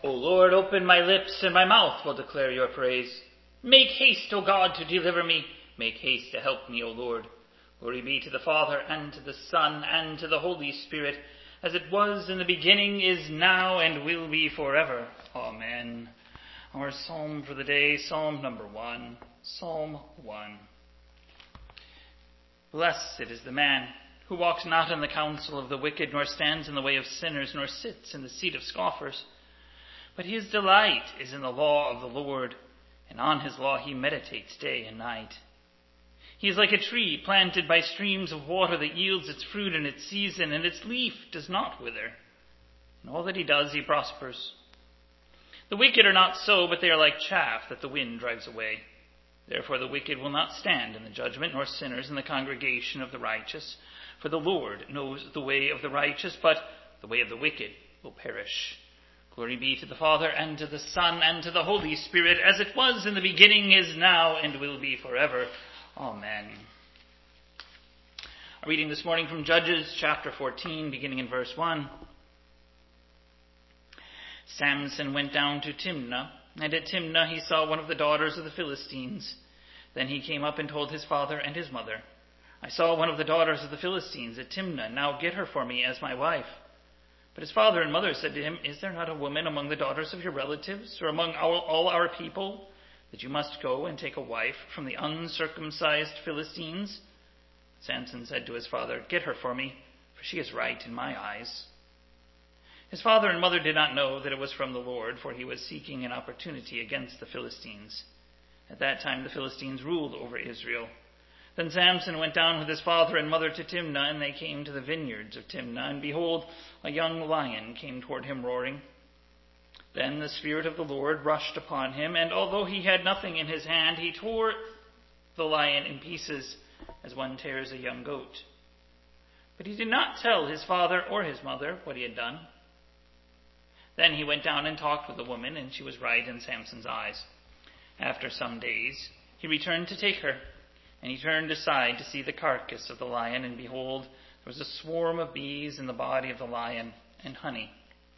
O Lord, open my lips, and my mouth will declare your praise. Make haste, O God, to deliver me. Make haste to help me, O Lord. Glory be to the Father, and to the Son, and to the Holy Spirit, as it was in the beginning, is now, and will be forever. Amen. Our psalm for the day, Psalm number 1. Psalm 1. Blessed is the man who walks not in the counsel of the wicked, nor stands in the way of sinners, nor sits in the seat of scoffers. But his delight is in the law of the Lord, and on his law he meditates day and night. He is like a tree planted by streams of water that yields its fruit in its season, and its leaf does not wither. In all that he does, he prospers. The wicked are not so, but they are like chaff that the wind drives away. Therefore the wicked will not stand in the judgment, nor sinners in the congregation of the righteous. For the Lord knows the way of the righteous, but the way of the wicked will perish. Glory be to the Father, and to the Son, and to the Holy Spirit, as it was in the beginning, is now, and will be forever. Amen. A reading this morning from Judges chapter 14, beginning in verse 1. Samson went down to Timnah, and at Timnah he saw one of the daughters of the Philistines. Then he came up and told his father and his mother, I saw one of the daughters of the Philistines at Timnah. Now get her for me as my wife. But his father and mother said to him, Is there not a woman among the daughters of your relatives, or among all our people, that you must go and take a wife from the uncircumcised Philistines? Samson said to his father, Get her for me, for she is right in my eyes. His father and mother did not know that it was from the Lord, for he was seeking an opportunity against the Philistines. At that time the Philistines ruled over Israel. Then Samson went down with his father and mother to Timnah, and they came to the vineyards of Timnah, and behold, a young lion came toward him roaring. Then the Spirit of the Lord rushed upon him, and although he had nothing in his hand, he tore the lion in pieces as one tears a young goat. But he did not tell his father or his mother what he had done. Then he went down and talked with the woman, and she was right in Samson's eyes. After some days, he returned to take her. And he turned aside to see the carcass of the lion, and behold, there was a swarm of bees in the body of the lion, and honey.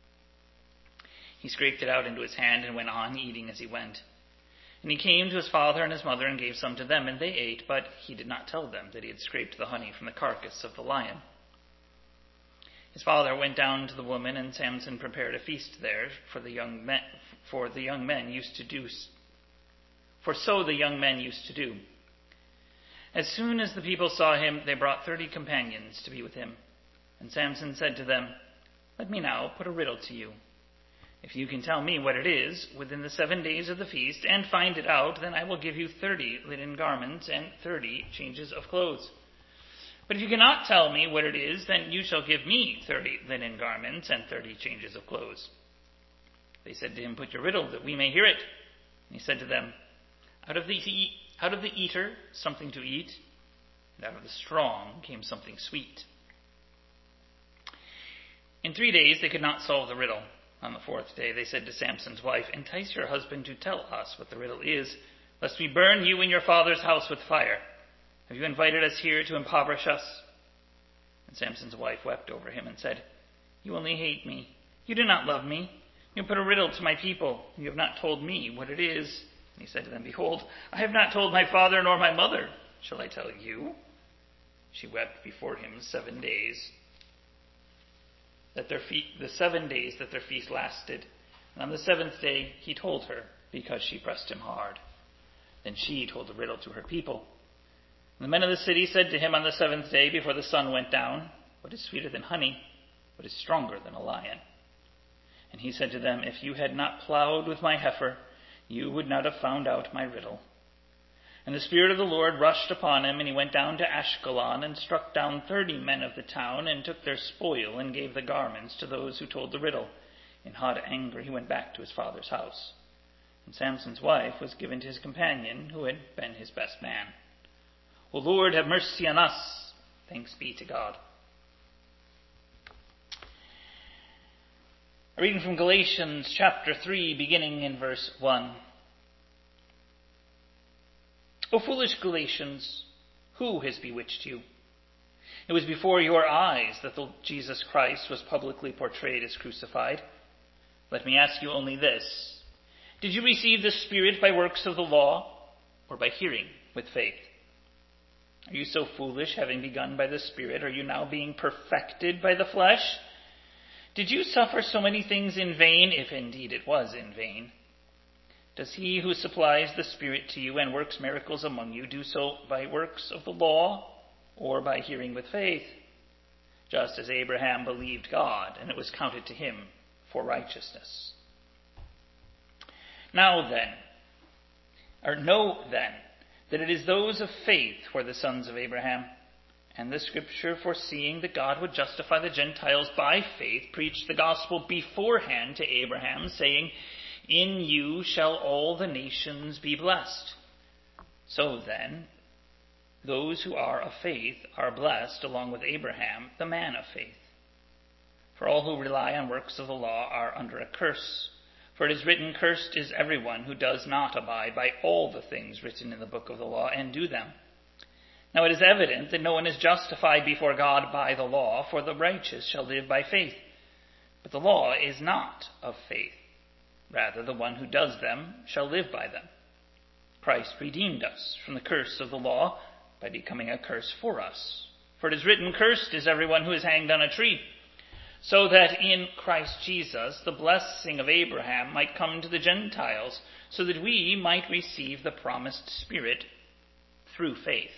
He scraped it out into his hand and went on, eating as he went. And he came to his father and his mother and gave some to them, and they ate, but he did not tell them that he had scraped the honey from the carcass of the lion. His father went down to the woman, and Samson prepared a feast there for so the young men used to do. As soon as the people saw him, they brought 30 companions to be with him. And Samson said to them, Let me now put a riddle to you. If you can tell me what it is within the 7 days of the feast, and find it out, then I will give you 30 linen garments and 30 changes of clothes. But if you cannot tell me what it is, then you shall give me 30 linen garments and 30 changes of clothes. They said to him, Put your riddle, that we may hear it. And he said to them, Out of the eater, something to eat, and out of the strong came something sweet. In 3 days they could not solve the riddle. On the 4th day they said to Samson's wife, Entice your husband to tell us what the riddle is, lest we burn you and your father's house with fire. Have you invited us here to impoverish us? And Samson's wife wept over him and said, You only hate me. You do not love me. You put a riddle to my people. You have not told me what it is. And he said to them, Behold, I have not told my father nor my mother. Shall I tell you? She wept before him 7 days, the 7 days that their feast lasted. And on the 7th day he told her, because she pressed him hard. Then she told the riddle to her people. And the men of the city said to him on the 7th day, before the sun went down, What is sweeter than honey? What is stronger than a lion? And he said to them, If you had not plowed with my heifer, you would not have found out my riddle. And the Spirit of the Lord rushed upon him, and he went down to Ashkelon, and struck down 30 men of the town, and took their spoil, and gave the garments to those who told the riddle. In hot anger he went back to his father's house. And Samson's wife was given to his companion, who had been his best man. O Lord, have mercy on us. Thanks be to God. A reading from Galatians chapter 3, beginning in verse 1. O foolish Galatians, who has bewitched you? It was before your eyes that Jesus Christ was publicly portrayed as crucified. Let me ask you only this. Did you receive the Spirit by works of the law, or by hearing with faith? Are you so foolish, having begun by the Spirit, are you now being perfected by the flesh? Did you suffer so many things in vain, if indeed it was in vain? Does he who supplies the Spirit to you and works miracles among you do so by works of the law, or by hearing with faith? Just as Abraham believed God, and it was counted to him for righteousness. Know then, that it is those of faith who are the sons of Abraham. And the Scripture, foreseeing that God would justify the Gentiles by faith, preached the gospel beforehand to Abraham, saying, "In you shall all the nations be blessed." So then, those who are of faith are blessed along with Abraham, the man of faith. For all who rely on works of the law are under a curse. For it is written, "Cursed is everyone who does not abide by all the things written in the book of the law and do them." Now it is evident that no one is justified before God by the law, for the righteous shall live by faith. But the law is not of faith. Rather, the one who does them shall live by them. Christ redeemed us from the curse of the law by becoming a curse for us. For it is written, "Cursed is everyone who is hanged on a tree," so that in Christ Jesus the blessing of Abraham might come to the Gentiles, so that we might receive the promised Spirit through faith.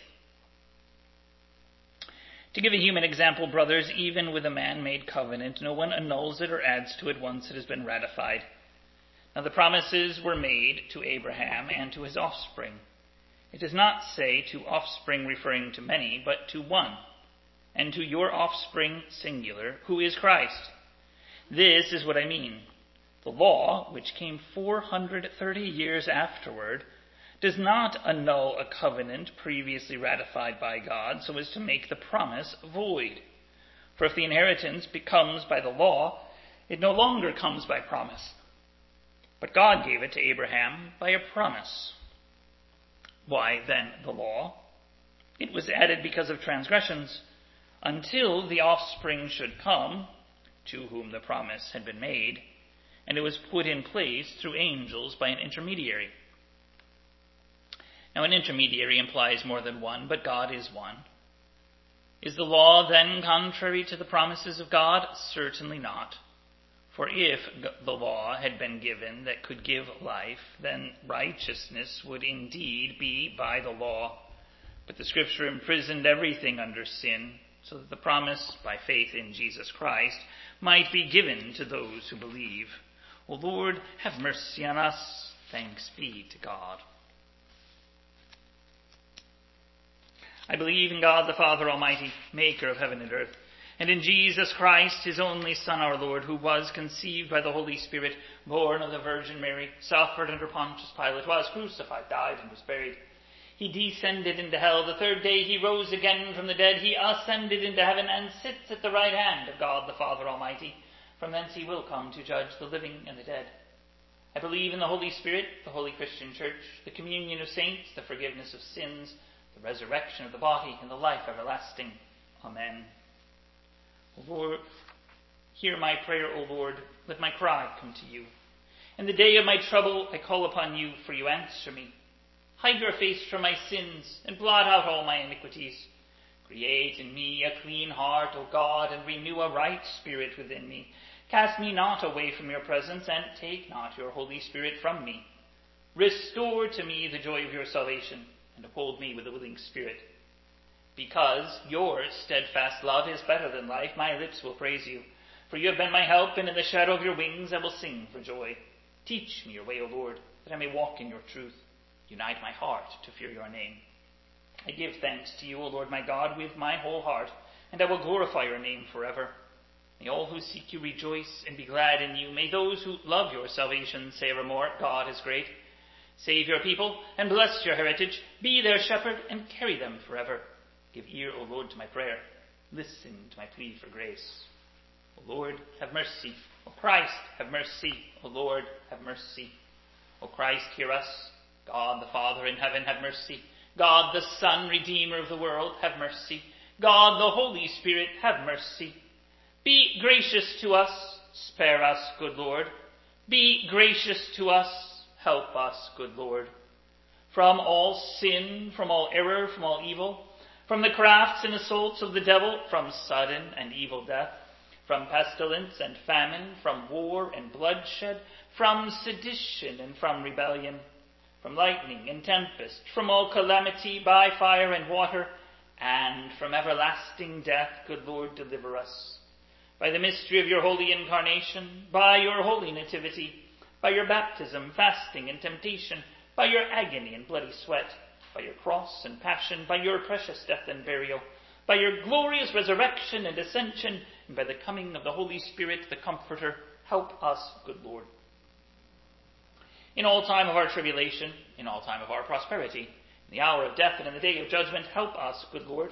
To give a human example, brothers, even with a man-made covenant, no one annuls it or adds to it once it has been ratified. Now the promises were made to Abraham and to his offspring. It does not say to offspring referring to many, but to one, and to your offspring singular, who is Christ. This is what I mean. The law, which came 430 years afterward, does not annul a covenant previously ratified by God so as to make the promise void. For if the inheritance comes by the law, it no longer comes by promise. But God gave it to Abraham by a promise. Why, then, the law? It was added because of transgressions, until the offspring should come, to whom the promise had been made, and it was put in place through angels by an intermediary. Now, an intermediary implies more than one, but God is one. Is the law then contrary to the promises of God? Certainly not. For if the law had been given that could give life, then righteousness would indeed be by the law. But the Scripture imprisoned everything under sin, so that the promise by faith in Jesus Christ might be given to those who believe. O Lord, have mercy on us. Thanks be to God. I believe in God the Father Almighty, maker of heaven and earth, and in Jesus Christ, his only Son, our Lord, who was conceived by the Holy Spirit, born of the Virgin Mary, suffered under Pontius Pilate, was crucified, died, and was buried. He descended into hell. The third day he rose again from the dead. He ascended into heaven and sits at the right hand of God the Father Almighty. From thence he will come to judge the living and the dead. I believe in the Holy Spirit, the holy Christian Church, the communion of saints, the forgiveness of sins, the resurrection of the body, and the life everlasting. Amen. O Lord, hear my prayer, O Lord. Let my cry come to you. In the day of my trouble I call upon you, for you answer me. Hide your face from my sins, and blot out all my iniquities. Create in me a clean heart, O God, and renew a right spirit within me. Cast me not away from your presence, and take not your Holy Spirit from me. Restore to me the joy of your salvation, and uphold me with a willing spirit. Because your steadfast love is better than life, my lips will praise you. For you have been my help, and in the shadow of your wings I will sing for joy. Teach me your way, O Lord, that I may walk in your truth. Unite my heart to fear your name. I give thanks to you, O Lord my God, with my whole heart, and I will glorify your name forever. May all who seek you rejoice and be glad in you. May those who love your salvation say evermore, God is great. Save your people and bless your heritage. Be their shepherd and carry them forever. Give ear, O Lord, to my prayer. Listen to my plea for grace. O Lord, have mercy. O Christ, have mercy. O Lord, have mercy. O Christ, hear us. God the Father in heaven, have mercy. God the Son, Redeemer of the world, have mercy. God the Holy Spirit, have mercy. Be gracious to us. Spare us, good Lord. Be gracious to us. Help us, good Lord. From all sin, from all error, from all evil, from the crafts and assaults of the devil, from sudden and evil death, from pestilence and famine, from war and bloodshed, from sedition and from rebellion, from lightning and tempest, from all calamity by fire and water, and from everlasting death, good Lord, deliver us. By the mystery of your holy incarnation, by your holy nativity, by your baptism, fasting, and temptation, by your agony and bloody sweat, by your cross and passion, by your precious death and burial, by your glorious resurrection and ascension, and by the coming of the Holy Spirit, the Comforter, help us, good Lord. In all time of our tribulation, in all time of our prosperity, in the hour of death and in the day of judgment, help us, good Lord.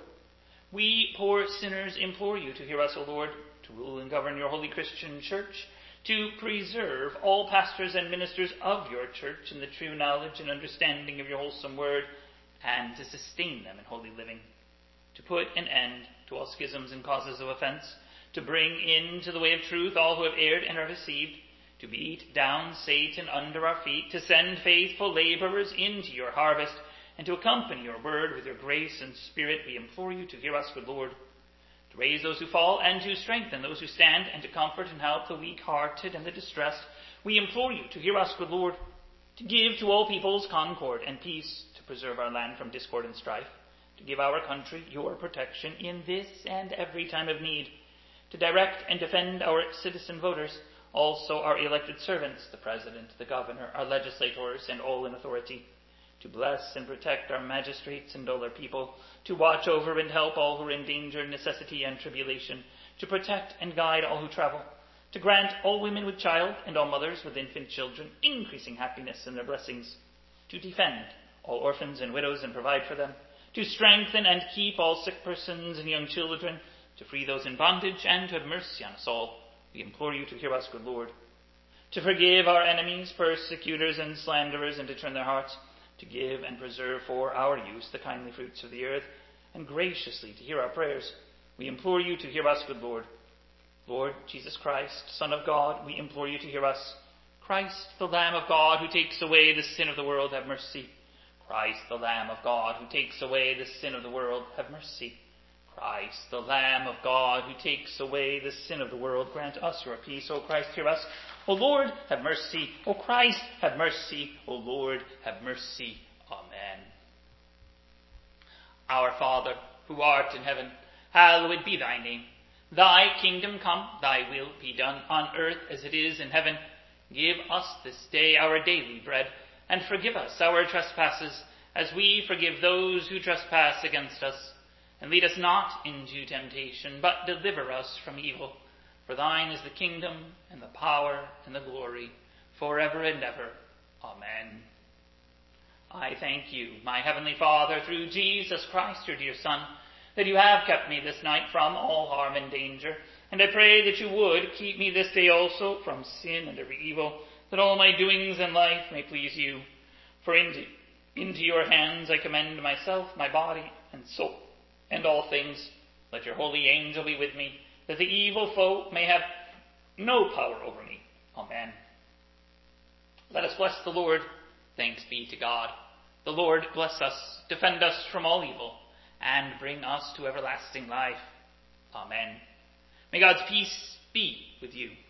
We poor sinners implore you to hear us, O Lord, to rule and govern your holy Christian church, to preserve all pastors and ministers of your church in the true knowledge and understanding of your wholesome word, and to sustain them in holy living, to put an end to all schisms and causes of offense, to bring into the way of truth all who have erred and are deceived, to beat down Satan under our feet, to send faithful laborers into your harvest, and to accompany your word with your grace and spirit. We implore you to hear us, good Lord, to raise those who fall and to strengthen those who stand, and to comfort and help the weak-hearted and the distressed. We implore you to hear us, good Lord, to give to all peoples concord and peace, to preserve our land from discord and strife, to give our country your protection in this and every time of need, to direct and defend our citizen voters, also our elected servants, the President, the Governor, our legislators, and all in authority, to bless and protect our magistrates and all our people, to watch over and help all who are in danger, necessity, and tribulation, to protect and guide all who travel, to grant all women with child and all mothers with infant children increasing happiness in their blessings, to defend all orphans and widows and provide for them, to strengthen and keep all sick persons and young children, to free those in bondage, and to have mercy on us all. We implore you to hear us, good Lord, to forgive our enemies, persecutors, and slanderers, and to turn their hearts, to give and preserve for our use the kindly fruits of the earth, and graciously to hear our prayers. We implore you to hear us, good Lord. Lord Jesus Christ, Son of God, we implore you to hear us. Christ, the Lamb of God, who takes away the sin of the world, have mercy. Christ, the Lamb of God, who takes away the sin of the world, have mercy. Christ, the Lamb of God, who takes away the sin of the world, grant us your peace. O Christ, hear us. O Lord, have mercy. O Christ, have mercy. O Lord, have mercy. Amen. Our Father, who art in heaven, hallowed be thy name. Thy kingdom come, thy will be done on earth as it is in heaven. Give us this day our daily bread, and forgive us our trespasses, as we forgive those who trespass against us. And lead us not into temptation, but deliver us from evil. For thine is the kingdom, and the power, and the glory, forever and ever. Amen. I thank you, my heavenly Father, through Jesus Christ, your dear Son, that you have kept me this night from all harm and danger. And I pray that you would keep me this day also from sin and every evil, that all my doings in life may please you. For into your hands I commend myself, my body, and soul, and all things. Let your holy angel be with me, that the evil foe may have no power over me. Amen. Let us bless the Lord. Thanks be to God. The Lord bless us, defend us from all evil, and bring us to everlasting life. Amen. May God's peace be with you.